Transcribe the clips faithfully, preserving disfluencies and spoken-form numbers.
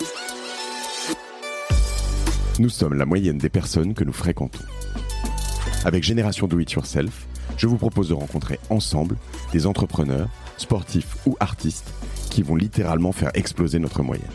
Nous sommes la moyenne des personnes que nous fréquentons. Avec Génération Do It Yourself, je vous propose de rencontrer ensemble des entrepreneurs, sportifs ou artistes qui vont littéralement faire exploser notre moyenne.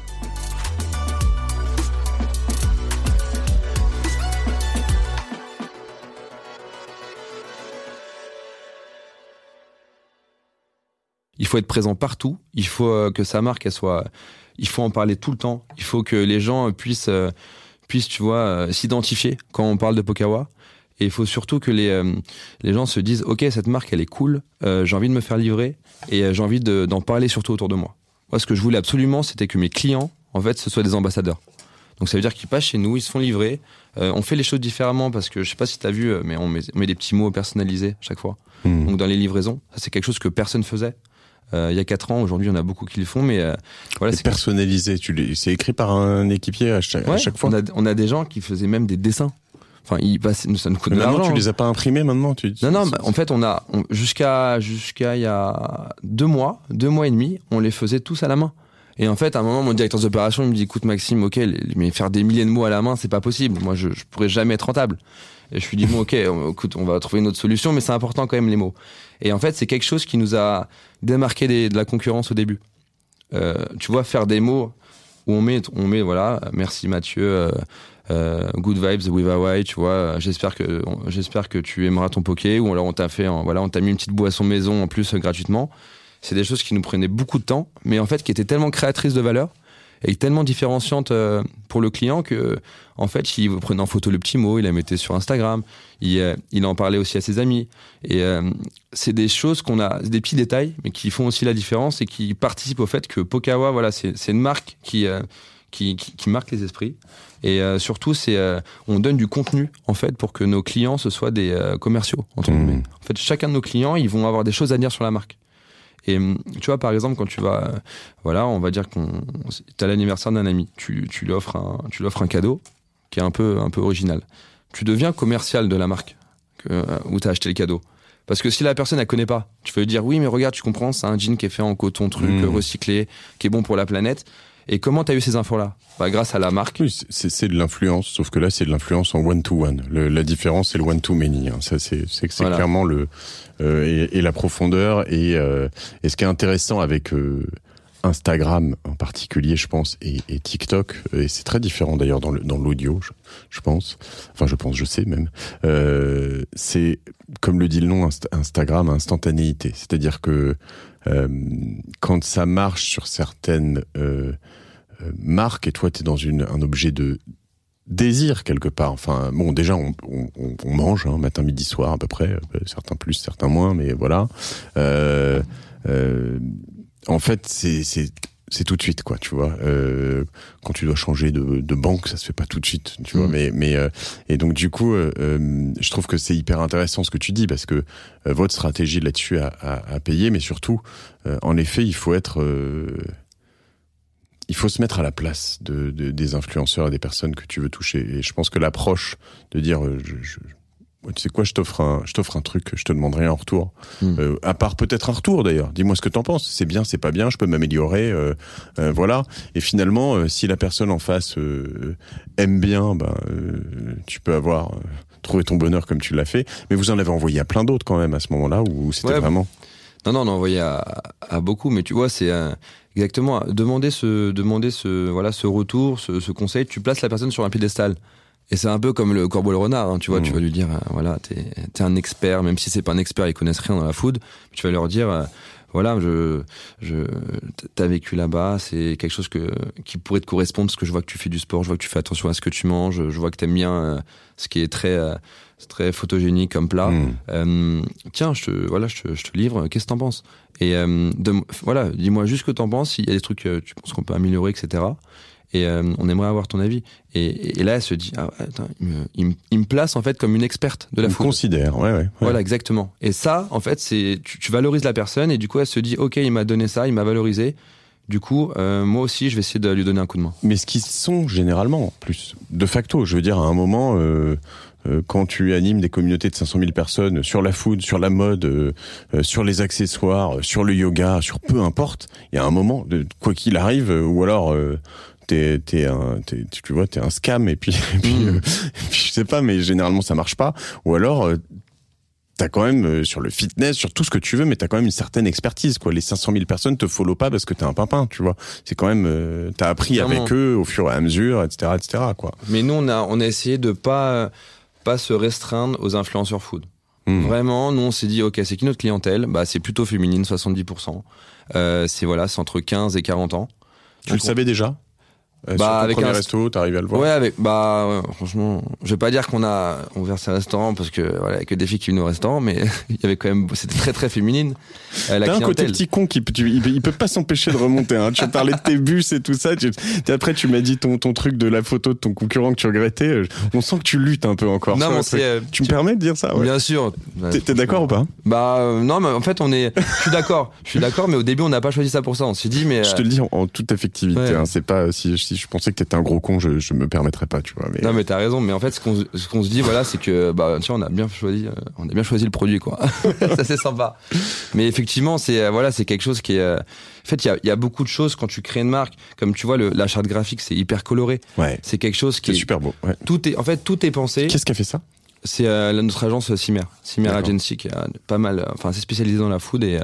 Il faut être présent partout, il faut que sa marque, elle soit... il faut en parler tout le temps, il faut que les gens puissent... puissent, tu vois, euh, s'identifier quand on parle de Pokawa. Et il faut surtout que les, euh, les gens se disent « Ok, cette marque, elle est cool, euh, j'ai envie de me faire livrer et euh, j'ai envie de, d'en parler surtout autour de moi. » Moi, ce que je voulais absolument, c'était que mes clients, en fait, ce soient des ambassadeurs. Donc ça veut dire qu'ils passent chez nous, ils se font livrer. Euh, on fait les choses différemment parce que, je sais pas si tu as vu, mais on met, on met des petits mots personnalisés à chaque fois. Mmh. Donc dans les livraisons, ça, c'est quelque chose que personne faisait. Euh, il y a quatre ans, aujourd'hui, il y en a beaucoup qui le font, mais euh, voilà. C'est personnalisé, tu les... c'est écrit par un équipier à chaque, ouais, à chaque fois. On a, on a des gens qui faisaient même des dessins. Enfin, ils passent, ça nous coûte mais de l'argent. Tu les as pas imprimés maintenant, tu Non, non. Bah, en fait, on a on, jusqu'à jusqu'à il y a deux mois, deux mois et demi, on les faisait tous à la main. Et en fait, à un moment, mon directeur d'opération, il me dit, écoute, Maxime, ok, mais faire des milliers de mots à la main, c'est pas possible. Moi, je, je pourrais jamais être rentable. Et je lui dis, bon, ok, écoute, on va trouver une autre solution, mais c'est important quand même les mots. Et en fait, c'est quelque chose qui nous a démarqué des, de la concurrence au début. Euh, tu vois, faire des mots où on met, on met, voilà, merci Mathieu, euh, euh, good vibes with Hawaii, tu vois, j'espère que, j'espère que tu aimeras ton poké, ou alors on t'a fait, voilà, on t'a mis une petite boisson maison en plus euh, gratuitement. C'est des choses qui nous prenaient beaucoup de temps, mais en fait, qui étaient tellement créatrices de valeur et tellement différenciante euh, pour le client que, en fait, il prenait en photo le petit mot, il la mettait sur Instagram, il, euh, il en parlait aussi à ses amis. Et euh, c'est des choses qu'on a, des petits détails, mais qui font aussi la différence et qui participent au fait que Pokawa, voilà, c'est, c'est une marque qui, euh, qui, qui, qui marque les esprits. Et euh, surtout, c'est, euh, on donne du contenu, en fait, pour que nos clients, ce soient des euh, commerciaux, entre guillemets. Mmh. En fait, chacun de nos clients, ils vont avoir des choses à dire sur la marque. Et tu vois, par exemple, quand tu vas, euh, voilà, on va dire qu'on, t'as l'anniversaire d'un ami, tu, tu lui offres un, tu lui offres un cadeau qui est un peu, un peu original. Tu deviens commercial de la marque que, euh, où t'as acheté le cadeau. Parce que si la personne, elle connaît pas, tu peux lui dire, oui, mais regarde, tu comprends, c'est un jean qui est fait en coton truc, mmh. recyclé, qui est bon pour la planète. Et comment t'as eu ces infos-là ? Bah, grâce à la marque. Oui, c'est, c'est de l'influence, sauf que là, c'est de l'influence en one-to-one. Le, la différence, c'est le one-to-many. Hein. Ça, c'est, c'est, c'est voilà. clairement le euh, et, et la profondeur. Et, euh, et ce qui est intéressant avec euh, Instagram en particulier, je pense, et, et TikTok, et c'est très différent d'ailleurs dans, le, dans l'audio, je, je pense. Enfin, je pense, je sais même. Euh, c'est, comme le dit le nom, Inst- Instagram, instantanéité. C'est-à-dire que euh, quand ça marche sur certaines euh, euh, marques, et toi, t'es dans une, un objet de désir quelque part. Enfin, bon, déjà, on, on, on mange, hein, matin, midi, soir, à peu près. Certains plus, certains moins, mais voilà. Euh, euh, en fait, c'est, c'est, c'est tout de suite, quoi, tu vois. Euh, quand tu dois changer de, de banque, ça se fait pas tout de suite, tu mmh. vois. Mais, mais euh, et donc du coup, euh, je trouve que c'est hyper intéressant ce que tu dis parce que euh, votre stratégie là-dessus a, a, a payé, mais surtout, euh, en effet, il faut être euh, il faut se mettre à la place de, de, des influenceurs et des personnes que tu veux toucher. Et je pense que l'approche de dire, euh, je, je, tu sais quoi, je t'offre un, je t'offre un truc, je te demande rien en retour. Mmh. Euh, à part peut-être un retour d'ailleurs. Dis-moi ce que t'en penses. C'est bien, c'est pas bien, je peux m'améliorer, euh, euh, voilà. Et finalement, euh, si la personne en face euh, aime bien, ben, euh, tu peux avoir euh, trouvé ton bonheur comme tu l'as fait. Mais vous en avez envoyé à plein d'autres quand même à ce moment-là où c'était ouais, vraiment. Non, non, on a envoyé à, à beaucoup, mais tu vois, c'est euh, exactement demander ce, demander ce, voilà, ce retour, ce, ce conseil. Tu places la personne sur un piédestal. Et c'est un peu comme le corbeau et le renard, hein, tu vois, mmh. tu vas lui dire, euh, voilà, t'es, t'es un expert, même si c'est pas un expert, ils connaissent rien dans la food, tu vas leur dire, euh, voilà, je, je, t'as vécu là-bas, c'est quelque chose que, qui pourrait te correspondre, parce que je vois que tu fais du sport, je vois que tu fais attention à ce que tu manges, je vois que t'aimes bien euh, ce qui est très, euh, très photogénique comme plat. Mmh. Euh, tiens, je te, voilà, je te, je te livre, qu'est-ce que t'en penses ? Et euh, de, voilà, dis-moi juste ce que t'en penses, s'il y a des trucs que tu penses qu'on peut améliorer, et cetera. Et euh, on aimerait avoir ton avis. Et, et là, elle se dit, ah, attends, il me, il, me, il me place en fait comme une experte de la food. Il me considère, ouais, ouais, ouais. Voilà, exactement. Et ça, en fait, c'est tu, tu valorises la personne et du coup, elle se dit, ok, il m'a donné ça, il m'a valorisé. Du coup, euh, moi aussi, je vais essayer de lui donner un coup de main. Mais ce qu'ils sont généralement, plus de facto, je veux dire, à un moment, euh, euh, quand tu animes des communautés de cinq cent mille personnes sur la food, sur la mode, euh, euh, sur les accessoires, sur le yoga, sur peu importe, il y a un moment, de, quoi qu'il arrive, euh, ou alors... Euh, t'es, t'es un, t'es, tu vois, t'es un scam et puis, et puis, mmh. euh, et puis je sais pas, mais généralement ça marche pas. Ou alors, euh, t'as quand même euh, sur le fitness, sur tout ce que tu veux, mais t'as quand même une certaine expertise, quoi. Les cinq cent mille personnes te follow pas parce que t'es un pimpin, tu vois. C'est quand même, euh, t'as appris Clairement. avec eux au fur et à mesure, et cetera, et cetera, quoi. Mais nous, on a, on a essayé de pas, pas se restreindre aux influenceurs food. Mmh. Vraiment, nous, on s'est dit, ok, c'est qui notre clientèle? Bah, c'est plutôt féminine, soixante-dix pour cent. Euh, c'est voilà, c'est entre quinze et quarante ans. Tu Donc, le savais déjà? Euh, bah, sur ton avec premier un resto, t'arrives à le voir? Ouais, avec, bah, ouais, franchement, je vais pas dire qu'on a ouvert ces restaurants parce que, voilà, que des filles qui viennent au restaurant, mais il y avait quand même, c'était très très féminine, euh, la T'as clientèle. un côté petit con qui, tu, il, il peut pas s'empêcher de remonter, hein. Tu parlais de tes bus et tout ça, tu, après tu m'as dit ton, ton truc de la photo de ton concurrent que tu regrettais, on sent que tu luttes un peu encore. Non, mais c'est, euh, tu, tu me permets de dire ça? Ouais. Bien sûr. T'es, t'es d'accord ou pas? Bah, euh, non, mais en fait, on est, je suis d'accord, je suis d'accord, mais au début, on n'a pas choisi ça pour ça, on s'est dit, mais. Je te le dis en, en toute effectivité, ouais. hein, c'est pas, si, si je pensais que t'étais un gros con, je, je me permettrais pas, tu vois. Mais... Non, mais t'as raison. Mais en fait, ce qu'on, ce qu'on se dit, voilà, c'est que, bah, tiens, on a bien choisi, euh, on a bien choisi le produit, quoi. Ça, c'est sympa. Mais effectivement, c'est, euh, voilà, c'est quelque chose qui est, euh... en fait, il y a, y a beaucoup de choses quand tu crées une marque. Comme tu vois, le, la charte graphique, c'est hyper coloré. Ouais. C'est quelque chose qui c'est est super beau. Ouais. Tout est, en fait, tout est pensé. Qu'est-ce qui a fait ça? C'est euh, notre agence Cimer, Cimer Agency, qui a pas mal, enfin, c'est spécialisé dans la food et. Euh,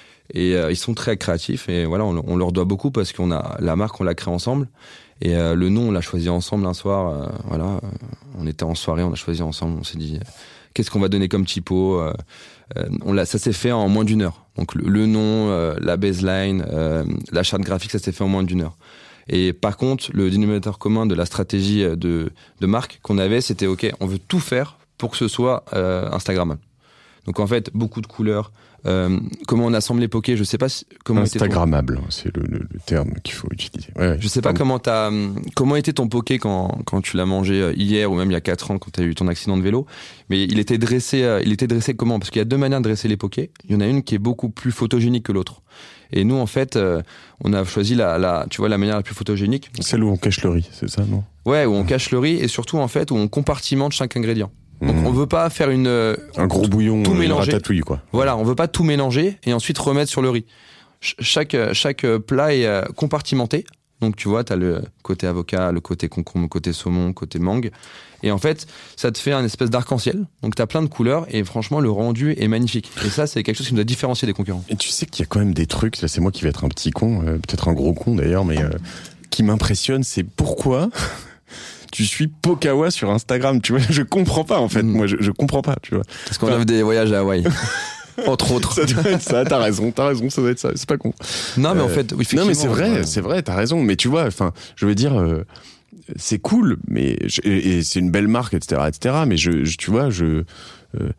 Et euh, ils sont très créatifs et voilà, on, on leur doit beaucoup parce qu'on a la marque, on l'a créée ensemble et euh, le nom, on l'a choisi ensemble un soir. Euh, voilà, euh, on était en soirée, on a choisi ensemble. On s'est dit, euh, qu'est-ce qu'on va donner comme typo euh, euh, on l'a, ça s'est fait en moins d'une heure. Donc le, le nom, euh, la baseline, euh, la charte graphique, ça s'est fait en moins d'une heure. Et par contre, le dénominateur commun de la stratégie de, de marque qu'on avait, c'était ok, on veut tout faire pour que ce soit euh, Instagrammable. Donc en fait, beaucoup de couleurs. Euh, comment on assemble les pokés, je sais pas si, comment Instagrammable, était ton... c'est le, le, le terme qu'il faut utiliser. Ouais, ouais, je sais pas comment t'as, comment était ton poké quand quand tu l'as mangé hier ou même il y a quatre ans quand t'as eu ton accident de vélo. Mais il était dressé, il était dressé comment? Parce qu'il y a deux manières de dresser les pokés. Il y en a une qui est beaucoup plus photogénique que l'autre. Et nous en fait, euh, on a choisi la, la, tu vois, la manière la plus photogénique. Celle où on cache le riz, c'est ça, non? Ouais, où on cache le riz et surtout en fait où on compartimente chaque ingrédient. Donc mmh. on veut pas faire une un gros bouillon, tout une mélanger. Ratatouille quoi. Voilà, on veut pas tout mélanger et ensuite remettre sur le riz. Ch- chaque chaque plat est euh, compartimenté. Donc tu vois, t'as le côté avocat, le côté concombre, le côté saumon, le côté mangue. Et en fait, ça te fait un espèce d'arc-en-ciel. Donc t'as plein de couleurs et franchement le rendu est magnifique. Et ça c'est quelque chose qui nous a différencié des concurrents. Et tu sais qu'il y a quand même des trucs. Là c'est moi qui vais être un petit con, euh, peut-être un gros con d'ailleurs, mais euh, qui m'impressionne, c'est pourquoi. Tu suis Pokawa sur Instagram, tu vois, je comprends pas en fait, mmh. moi je, je comprends pas, tu vois. Parce qu'on enfin... a des voyages à Hawaï, entre autres. Ça doit être ça, t'as raison, t'as raison, ça doit être ça, c'est pas con. Non mais euh... en fait, oui, non mais c'est vrai, ouais. c'est vrai, t'as raison, mais tu vois, enfin, je veux dire, euh, c'est cool, mais je, et, et c'est une belle marque, et cetera, et cetera. Mais je, je tu vois, je, euh,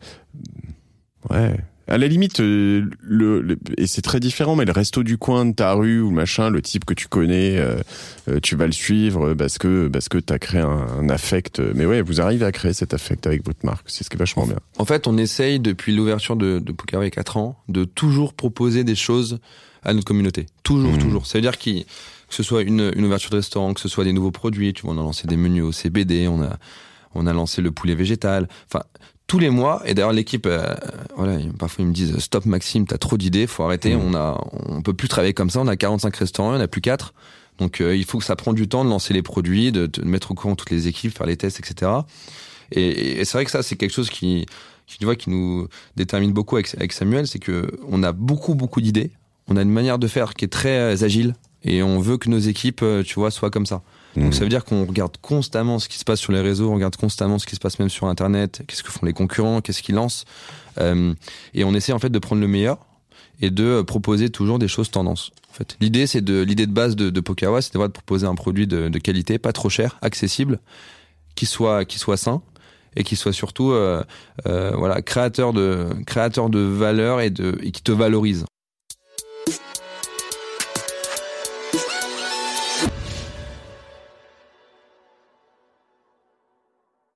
ouais. À la limite, euh, le, le, et c'est très différent, mais le resto du coin de ta rue ou machin, le type que tu connais, euh, euh, tu vas le suivre parce que parce que t'as créé un, un affect. Mais ouais, vous arrivez à créer cet affect avec votre marque, c'est ce qui est vachement bien. En fait, on essaye depuis l'ouverture de, de Pokawa il y a quatre ans de toujours proposer des choses à notre communauté. Toujours, mmh. toujours. Ça veut dire qu'il, que ce soit une, une ouverture de restaurant, que ce soit des nouveaux produits. Tu vois, on a lancé des menus au C B D, on a on a lancé le poulet végétal. Enfin. Tous les mois, et d'ailleurs l'équipe, euh, voilà, parfois ils me disent stop Maxime, t'as trop d'idées, faut arrêter, mmh. on a, on peut plus travailler comme ça, on a quarante-cinq restaurants, on a plus quatre, donc euh, il faut que ça prenne du temps de lancer les produits, de, de mettre au courant toutes les équipes, faire les tests, et cetera. Et, et c'est vrai que ça c'est quelque chose qui, qui, tu vois, qui nous détermine beaucoup avec, avec Samuel, c'est que on a beaucoup beaucoup d'idées, on a une manière de faire qui est très agile, et on veut que nos équipes, tu vois, soient comme ça. Donc ça veut dire qu'on regarde constamment ce qui se passe sur les réseaux, on regarde constamment ce qui se passe même sur Internet, qu'est-ce que font les concurrents, qu'est-ce qu'ils lancent, euh, et on essaie en fait de prendre le meilleur et de proposer toujours des choses tendances. En fait, l'idée c'est de l'idée de base de, de Pokawa, c'est de proposer un produit de, de qualité, pas trop cher, accessible, qui soit qui soit sain et qui soit surtout euh, euh, voilà créateur de créateur de valeur et de et qui te valorise.